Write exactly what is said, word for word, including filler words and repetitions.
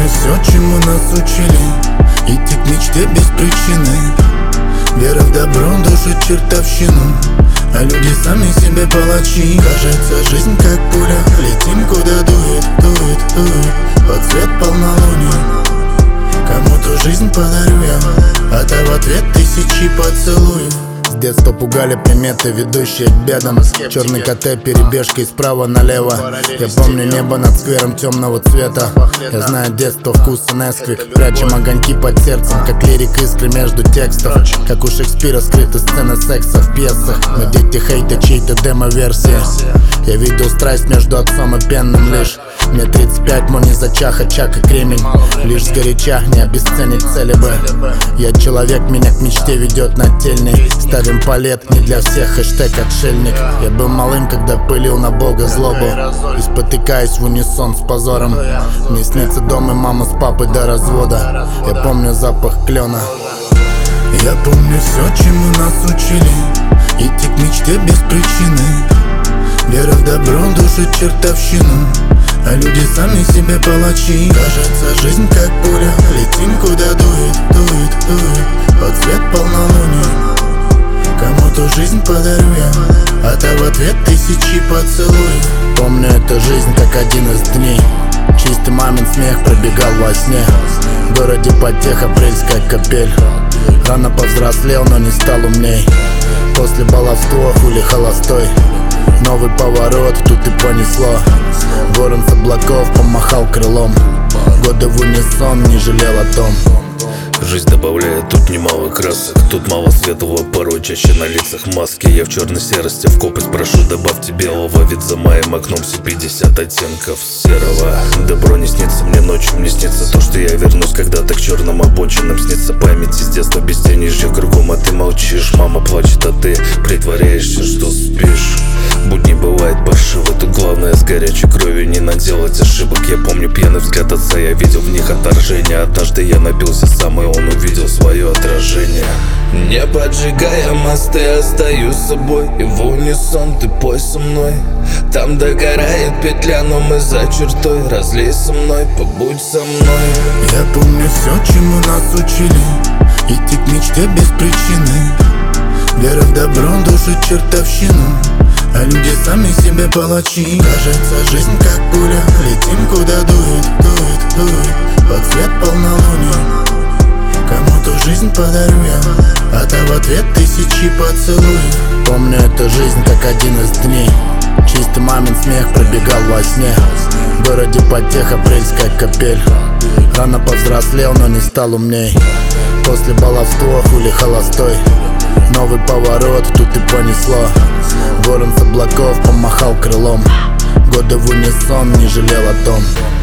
помню все, чему нас учили. Идти к мечте без причины. Вера в добро душит чертовщину, а люди сами себе палачи. Кажется, жизнь как пуля, летим куда дует, дует, дует под цвет полнолуния. Кому-то жизнь подарю я, а та в ответ тысячи поцелуев. С детства пугали приметы, ведущие к бедам. Черный КТ, перебежкой справа налево. Я помню небо над сквером темного цвета. Я знаю детство, вкуса Несквик. Прячем огоньки под сердцем, как лирик искры между текстов. Как у Шекспира скрыты сцены секса в пьесах. Мы дети хейта, чьей-то демо-версия. Я видел страсть между отцом и пенным лишь. Мне тридцать пять, мой не зачах, очаг и кремень. Лишь сгоряча, не обесценить цели бы. Я человек, меня к мечте ведет нательный. Ставим палет, не для всех, хэштег отшельник. Я был малым, когда пылил на Бога злобу, и спотыкаясь в унисон с позором. Мне снится дом и мама с папой до развода. Я помню запах клена. Я помню все, чему нас учили. Идти к мечте без причины. Вера в добро душит чертовщину, а люди сами себе палачи. Кажется, жизнь как пуля, летим куда дует, дует, дует под цвет полнолуния. Кому-то жизнь подарю я, а та в ответ тысячи поцелуев. Помню эту жизнь как один из дней. Чистый мамин смех пробегал во сне. В городе потех, апрельская капель. Рано повзрослел, но не стал умней. После баловства хули холостой. Новый поворот, тут и понесло. Ворон с облаков помахал крылом. Годы в унисон, не жалел о том. Жизнь добавляет тут немало красок. Тут мало светлого, порой чаще на лицах маски. Я в черной серости в копоть прошу, добавьте белого. Ведь за моим окном все пятьдесят оттенков серого. Добро не снится мне ночью, мне снится то, что я вернусь когда-то к черным обочинам. Снится память из детства без тени, ждет кругом, а ты молчишь. Мама плачет, а ты притворяешься, что спишь. Будни бывает паршиво, тут главное с горячей кровью не наделать ошибок. Я помню пьяный взгляд отца, я видел в них отторжение. Однажды я напился сам, и он увидел свое отражение. Не поджигая мосты, остаюсь собой, и в унисон ты пой со мной. Там догорает петля, но мы за чертой. Разлей со мной, побудь со мной. Я помню все, чему нас учили. Идти к мечте без причины. Вера в добро душит чертовщину, а люди сами себе палачи. Кажется, жизнь как пуля, летим куда дует, дует, дует под цвет полнолуния. Кому-то жизнь подарю я, а та в ответ тысячи поцелуев. Помню эту жизнь как один из дней. Чистый мамин смех пробегал во сне. В городе потех, апрельская капель. Рано повзрослел, но не стал умней. После баловства хули холостой. Новый поворот, тут и понесло. Ворон с облаков помахал крылом. Годы в унисон, не жалел о том.